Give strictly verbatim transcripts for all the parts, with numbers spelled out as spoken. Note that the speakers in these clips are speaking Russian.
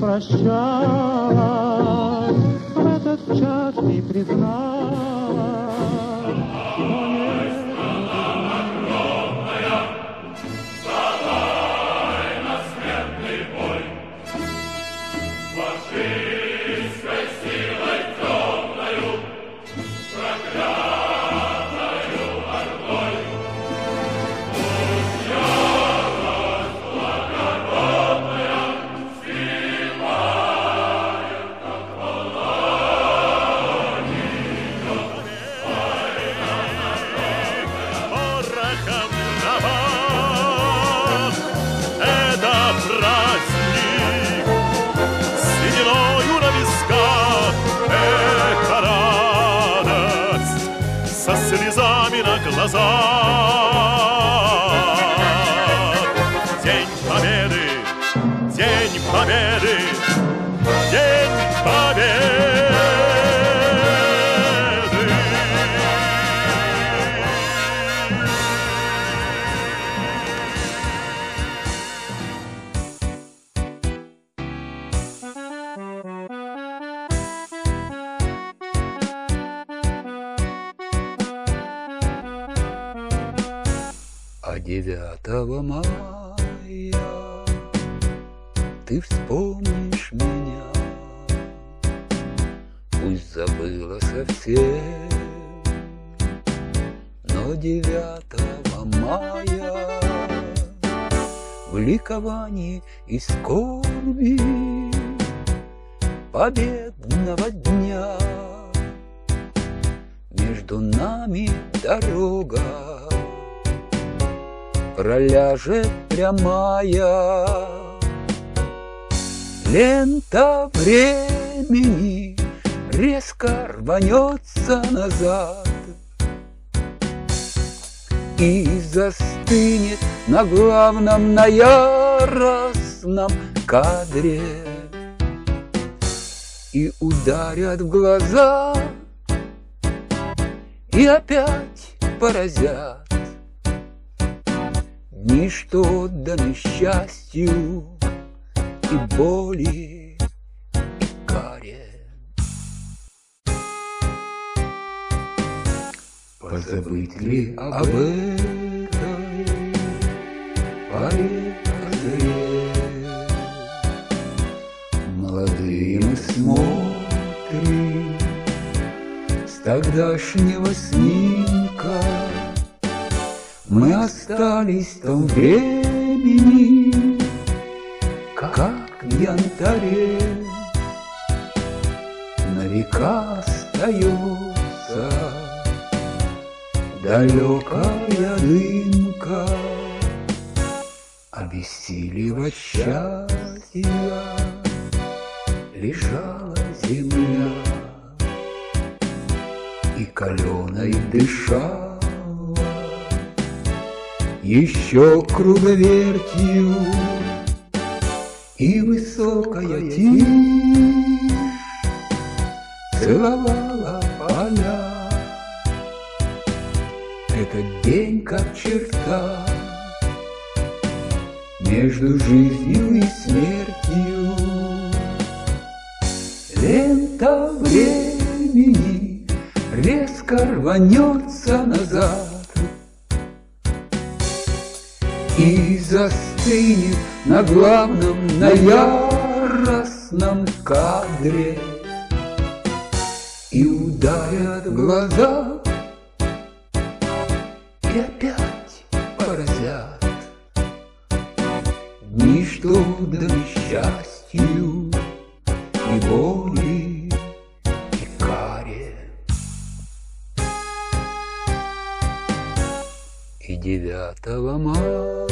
возвращалась, в этот час и призналась, что нет. День Победы, День Победы, День Победы. А девятого мая ты вспомнишь меня, пусть забыла совсем, но девятого мая в ликовании и скорби победного дня между нами дорога проляжет прямая, лента времени резко рванется назад и застынет на главном, на яростном кадре, и ударят в глаза, и опять поразят дни, что отданы счастью и боли, и каре. Позабыть ли об этой поре позаре? Молодые мы смотрим с тогдашнего снимка, мы остались в том времени, как в янтаре на века остается далекая дымка, обессилива счастья лежала земля, и каленой дышала еще круговертью, и высокая тишь целовала поля. Этот день как черта между жизнью и смертью, лента времени резко рванется назад и застынет на главном, на яростном кадре, и ударят в глаза, и опять поразят дни, что даны счастью и боли, и каре. И девятого мая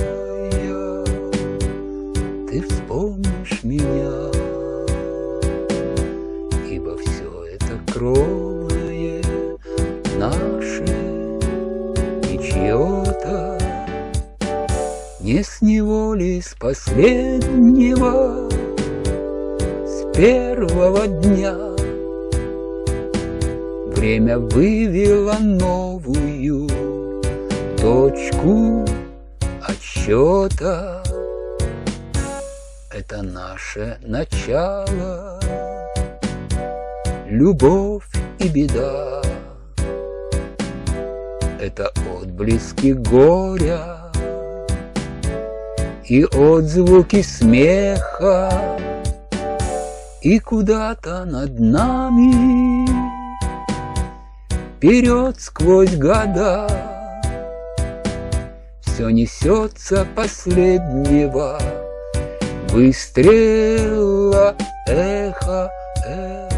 ты вспомнишь меня, ибо все это кровное наше и чье-то, не с него ли, с последнего, с первого дня время вывело новую точку отсчета. это наше начало, любовь и беда. Это отблески горя и отзвуки смеха, и куда-то над нами, вперед сквозь года, все несется последнего выстрела эхо, эхо.